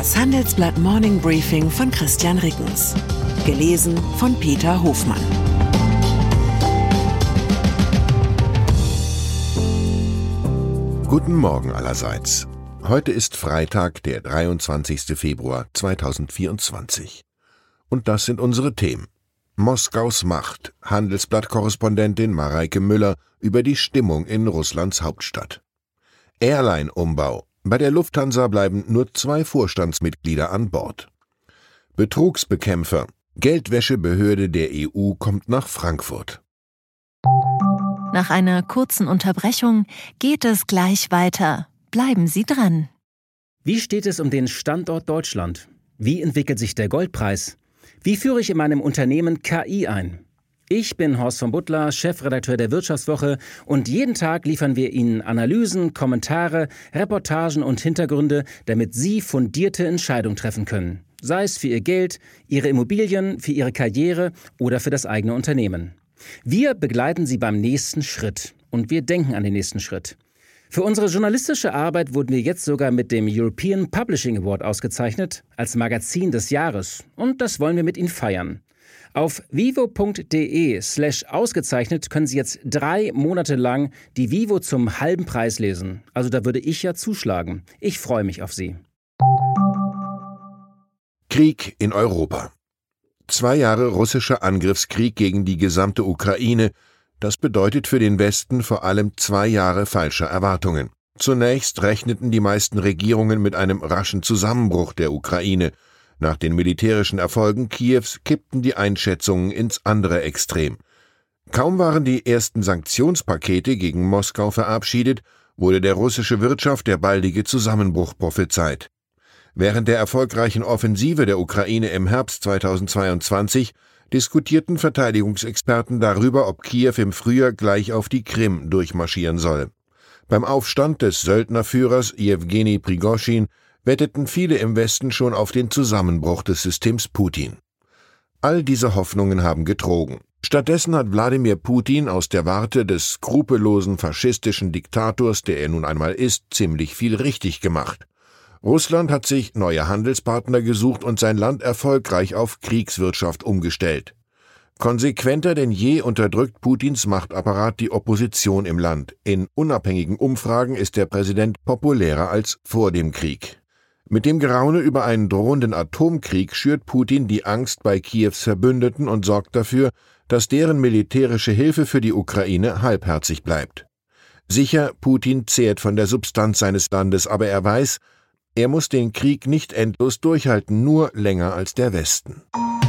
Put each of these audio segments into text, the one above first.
Das Handelsblatt Morning Briefing von Christian Rickens. Gelesen von Peter Hofmann. Guten Morgen allerseits. Heute ist Freitag, der 23. Februar 2024. Und das sind unsere Themen. Moskaus Macht, Handelsblatt-Korrespondentin Mareike Müller über die Stimmung in Russlands Hauptstadt. Airline-Umbau. Bei der Lufthansa bleiben nur 2 Vorstandsmitglieder an Bord. Betrugsbekämpfer. Geldwäschebehörde der EU kommt nach Frankfurt. Nach einer kurzen Unterbrechung geht es gleich weiter. Bleiben Sie dran. Wie steht es um den Standort Deutschland? Wie entwickelt sich der Goldpreis? Wie führe ich in meinem Unternehmen KI ein? Ich bin Horst von Butler, Chefredakteur der Wirtschaftswoche, und jeden Tag liefern wir Ihnen Analysen, Kommentare, Reportagen und Hintergründe, damit Sie fundierte Entscheidungen treffen können. Sei es für Ihr Geld, Ihre Immobilien, für Ihre Karriere oder für das eigene Unternehmen. Wir begleiten Sie beim nächsten Schritt und wir denken an den nächsten Schritt. Für unsere journalistische Arbeit wurden wir jetzt sogar mit dem European Publishing Award ausgezeichnet als Magazin des Jahres, und das wollen wir mit Ihnen feiern. Auf vivo.de/ausgezeichnet können Sie jetzt 3 Monate lang die Vivo zum halben Preis lesen. Also da würde ich ja zuschlagen. Ich freue mich auf Sie. Krieg in Europa. 2 Jahre russischer Angriffskrieg gegen die gesamte Ukraine. Das bedeutet für den Westen vor allem 2 Jahre falscher Erwartungen. Zunächst rechneten die meisten Regierungen mit einem raschen Zusammenbruch der Ukraine. Nach den militärischen Erfolgen Kiews kippten die Einschätzungen ins andere Extrem. Kaum waren die ersten Sanktionspakete gegen Moskau verabschiedet, wurde der russischen Wirtschaft der baldige Zusammenbruch prophezeit. Während der erfolgreichen Offensive der Ukraine im Herbst 2022 diskutierten Verteidigungsexperten darüber, ob Kiew im Frühjahr gleich auf die Krim durchmarschieren soll. Beim Aufstand des Söldnerführers Jewgeni Prigoschin wetteten viele im Westen schon auf den Zusammenbruch des Systems Putin. All diese Hoffnungen haben getrogen. Stattdessen hat Wladimir Putin aus der Warte des skrupellosen faschistischen Diktators, der er nun einmal ist, ziemlich viel richtig gemacht. Russland hat sich neue Handelspartner gesucht und sein Land erfolgreich auf Kriegswirtschaft umgestellt. Konsequenter denn je unterdrückt Putins Machtapparat die Opposition im Land. In unabhängigen Umfragen ist der Präsident populärer als vor dem Krieg. Mit dem Geraune über einen drohenden Atomkrieg schürt Putin die Angst bei Kiews Verbündeten und sorgt dafür, dass deren militärische Hilfe für die Ukraine halbherzig bleibt. Sicher, Putin zehrt von der Substanz seines Landes, aber er weiß, er muss den Krieg nicht endlos durchhalten, nur länger als der Westen.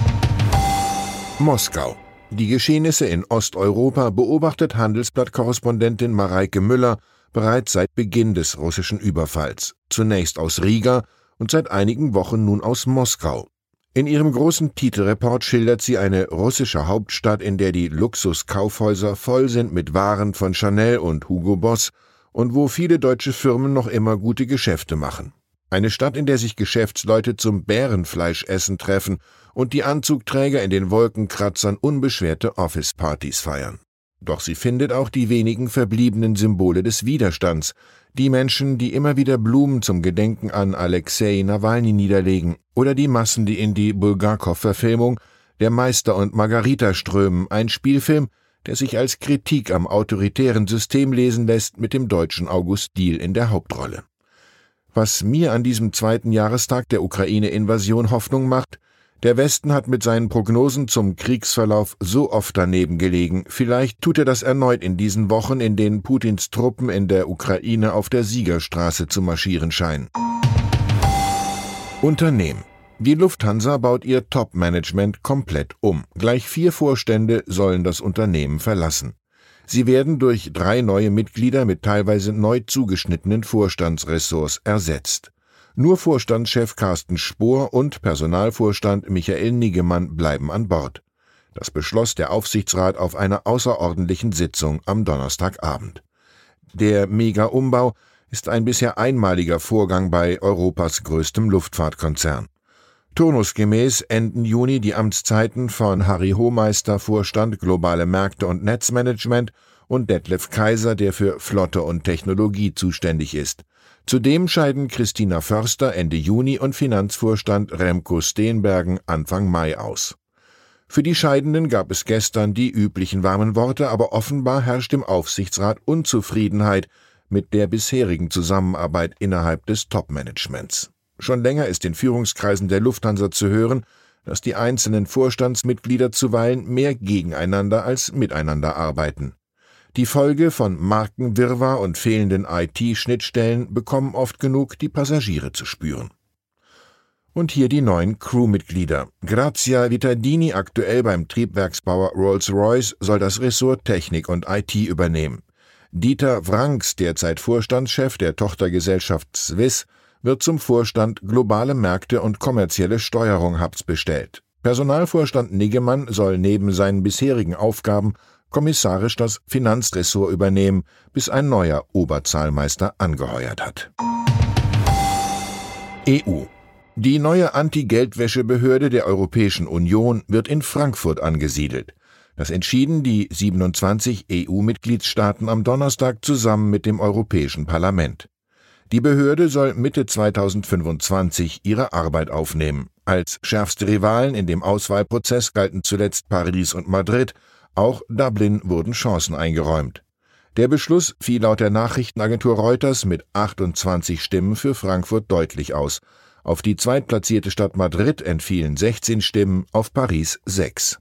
Moskau. Die Geschehnisse in Osteuropa beobachtet Handelsblatt-Korrespondentin Mareike Müller bereits seit Beginn des russischen Überfalls. Zunächst aus Riga und seit einigen Wochen nun aus Moskau. In ihrem großen Titelreport schildert sie eine russische Hauptstadt, in der die Luxuskaufhäuser voll sind mit Waren von Chanel und Hugo Boss und wo viele deutsche Firmen noch immer gute Geschäfte machen. Eine Stadt, in der sich Geschäftsleute zum Bärenfleischessen treffen und die Anzugträger in den Wolkenkratzern unbeschwerte Office-Partys feiern. Doch sie findet auch die wenigen verbliebenen Symbole des Widerstands, die Menschen, die immer wieder Blumen zum Gedenken an Alexei Nawalny niederlegen, oder die Massen, die in die Bulgakow-Verfilmung Der Meister und Margarita strömen, ein Spielfilm, der sich als Kritik am autoritären System lesen lässt, mit dem deutschen August Diehl in der Hauptrolle. Was mir an diesem 2. Jahrestag der Ukraine-Invasion Hoffnung macht: Der Westen hat mit seinen Prognosen zum Kriegsverlauf so oft daneben gelegen. Vielleicht tut er das erneut in diesen Wochen, in denen Putins Truppen in der Ukraine auf der Siegerstraße zu marschieren scheinen. Unternehmen. Die Lufthansa baut ihr Top-Management komplett um. Gleich 4 Vorstände sollen das Unternehmen verlassen. Sie werden durch 3 neue Mitglieder mit teilweise neu zugeschnittenen Vorstandsressorts ersetzt. Nur Vorstandschef Carsten Spohr und Personalvorstand Michael Niggemann bleiben an Bord. Das beschloss der Aufsichtsrat auf einer außerordentlichen Sitzung am Donnerstagabend. Der Mega-Umbau ist ein bisher einmaliger Vorgang bei Europas größtem Luftfahrtkonzern. Turnusgemäß enden Juni die Amtszeiten von Harry Hohmeister, Vorstand Globale Märkte und Netzmanagement, und Detlef Kaiser, der für Flotte und Technologie zuständig ist. Zudem scheiden Christina Förster Ende Juni und Finanzvorstand Remco Steenbergen Anfang Mai aus. Für die Scheidenden gab es gestern die üblichen warmen Worte, aber offenbar herrscht im Aufsichtsrat Unzufriedenheit mit der bisherigen Zusammenarbeit innerhalb des Top-Managements. Schon länger ist in Führungskreisen der Lufthansa zu hören, dass die einzelnen Vorstandsmitglieder zuweilen mehr gegeneinander als miteinander arbeiten. Die Folge von Markenwirrwarr und fehlenden IT-Schnittstellen bekommen oft genug die Passagiere zu spüren. Und hier die neuen Crewmitglieder. Grazia Vittadini, aktuell beim Triebwerksbauer Rolls-Royce, soll das Ressort Technik und IT übernehmen. Dieter Wrangs, derzeit Vorstandschef der Tochtergesellschaft Swiss, wird zum Vorstand Globale Märkte und kommerzielle Steuerung Hubs bestellt. Personalvorstand Niggemann soll neben seinen bisherigen Aufgaben kommissarisch das Finanzressort übernehmen, bis ein neuer Oberzahlmeister angeheuert hat. EU. Die neue Anti-Geldwäsche-Behörde der Europäischen Union wird in Frankfurt angesiedelt. Das entschieden die 27 EU-Mitgliedstaaten am Donnerstag zusammen mit dem Europäischen Parlament. Die Behörde soll Mitte 2025 ihre Arbeit aufnehmen. Als schärfste Rivalen in dem Auswahlprozess galten zuletzt Paris und Madrid. Auch Dublin wurden Chancen eingeräumt. Der Beschluss fiel laut der Nachrichtenagentur Reuters mit 28 Stimmen für Frankfurt deutlich aus. Auf die zweitplatzierte Stadt Madrid entfielen 16 Stimmen, auf Paris 6.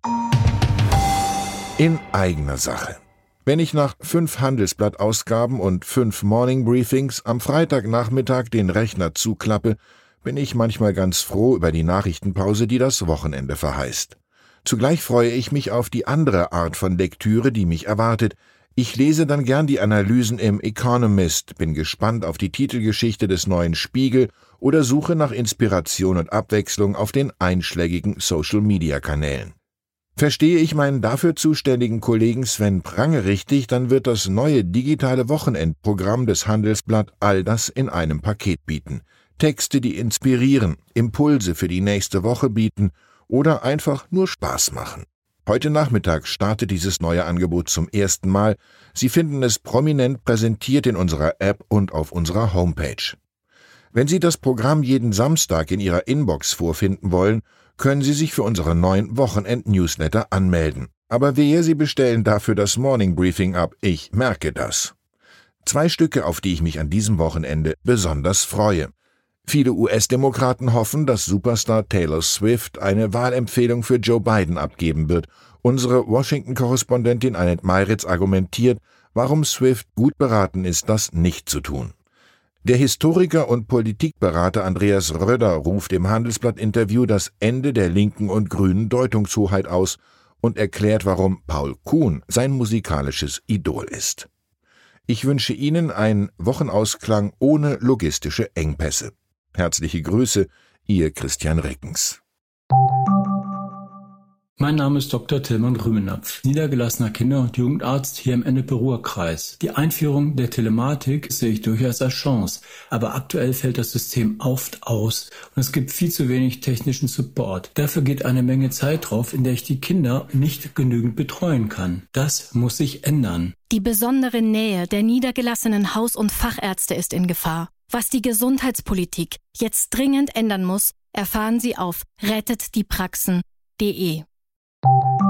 In eigener Sache. Wenn ich nach 5 Handelsblattausgaben und 5 Morning Briefings am Freitagnachmittag den Rechner zuklappe, bin ich manchmal ganz froh über die Nachrichtenpause, die das Wochenende verheißt. Zugleich freue ich mich auf die andere Art von Lektüre, die mich erwartet. Ich lese dann gern die Analysen im Economist, bin gespannt auf die Titelgeschichte des neuen Spiegel oder suche nach Inspiration und Abwechslung auf den einschlägigen Social-Media-Kanälen. Verstehe ich meinen dafür zuständigen Kollegen Sven Prange richtig, dann wird das neue digitale Wochenendprogramm des Handelsblatt all das in einem Paket bieten. Texte, die inspirieren, Impulse für die nächste Woche bieten oder einfach nur Spaß machen. Heute Nachmittag startet dieses neue Angebot zum ersten Mal. Sie finden es prominent präsentiert in unserer App und auf unserer Homepage. Wenn Sie das Programm jeden Samstag in Ihrer Inbox vorfinden wollen, können Sie sich für unseren neuen Wochenend-Newsletter anmelden. Aber wehe, Sie bestellen dafür das Morning Briefing ab. Ich merke das. 2 Stücke, auf die ich mich an diesem Wochenende besonders freue. Viele US-Demokraten hoffen, dass Superstar Taylor Swift eine Wahlempfehlung für Joe Biden abgeben wird. Unsere Washington-Korrespondentin Annette Meiritz argumentiert, warum Swift gut beraten ist, das nicht zu tun. Der Historiker und Politikberater Andreas Röder ruft im Handelsblatt-Interview das Ende der linken und grünen Deutungshoheit aus und erklärt, warum Paul Kuhn sein musikalisches Idol ist. Ich wünsche Ihnen einen Wochenausklang ohne logistische Engpässe. Herzliche Grüße, Ihr Christian Rickens. Mein Name ist Dr. Tilman Rümenapf, niedergelassener Kinder- und Jugendarzt hier im Ennepe-Ruhr-Kreis. Die Einführung der Telematik sehe ich durchaus als Chance, aber aktuell fällt das System oft aus und es gibt viel zu wenig technischen Support. Dafür geht eine Menge Zeit drauf, in der ich die Kinder nicht genügend betreuen kann. Das muss sich ändern. Die besondere Nähe der niedergelassenen Haus- und Fachärzte ist in Gefahr. Was die Gesundheitspolitik jetzt dringend ändern muss, erfahren Sie auf rettetdiepraxen.de.